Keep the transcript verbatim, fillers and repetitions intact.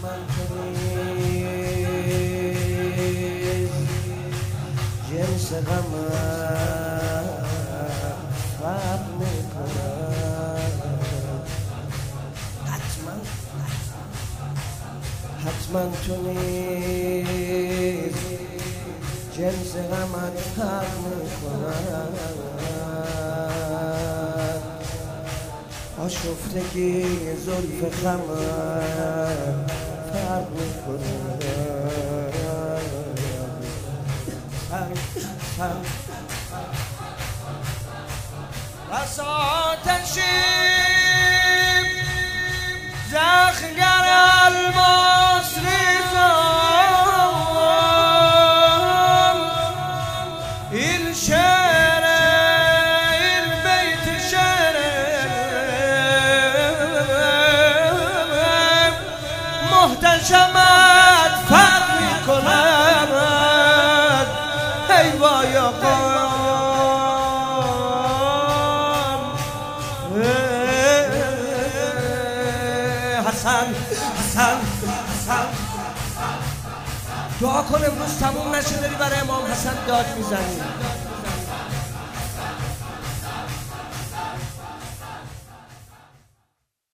من تو نیز جنس غمم فرق میکنم. حتما حتما تو نیز جنس غمت فرق میکنم. آشفتگی زلف خمم فرق میکنم. از آتشیم زخگر الماس ریزم. این شعر این بیت شعر محتشمت فرق میکند. ای وای آقا حسن حسن حسن دعا کن امروز تموم نشه، داری برای امام حسن داد میزنی.